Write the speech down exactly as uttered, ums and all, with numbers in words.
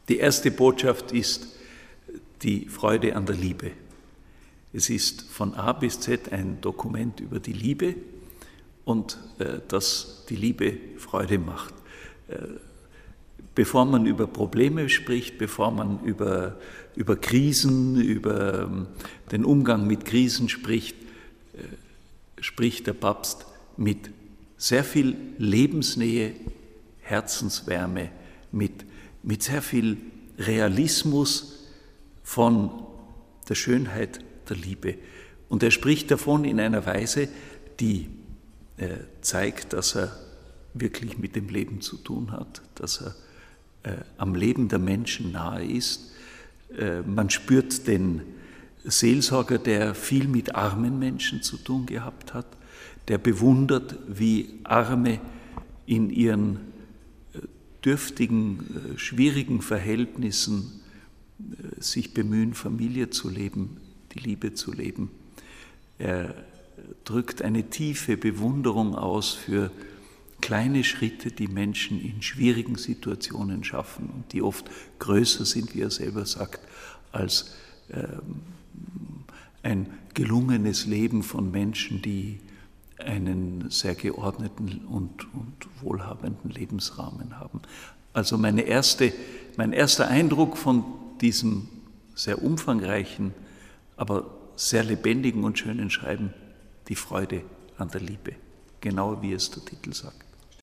Die erste Botschaft ist die Freude an der Liebe. Es ist von A bis Z ein Dokument über die Liebe und äh, dass die Liebe Freude macht. Äh, bevor man über Probleme spricht, bevor man über, über Krisen, über ähm, den Umgang mit Krisen spricht, äh, spricht der Papst mit sehr viel Lebensnähe, Herzenswärme, mit, mit sehr viel Realismus von der Schönheit der Liebe. Und er spricht davon in einer Weise, die äh, zeigt, dass er wirklich mit dem Leben zu tun hat, dass er äh, am Leben der Menschen nahe ist. Äh, man spürt den Seelsorger, der viel mit armen Menschen zu tun gehabt hat, der bewundert, wie Arme in ihren äh, dürftigen, äh, schwierigen Verhältnissen äh, sich bemühen, Familie zu leben, die Liebe zu leben. Er drückt eine tiefe Bewunderung aus für kleine Schritte, die Menschen in schwierigen Situationen schaffen und die oft größer sind, wie er selber sagt, als ähm, ein gelungenes Leben von Menschen, die einen sehr geordneten und, und wohlhabenden Lebensrahmen haben. Also meine erste, mein erster Eindruck von diesem sehr umfangreichen, aber sehr lebendigen und schönen Schreiben, die Freude an der Liebe, genau wie es der Titel sagt.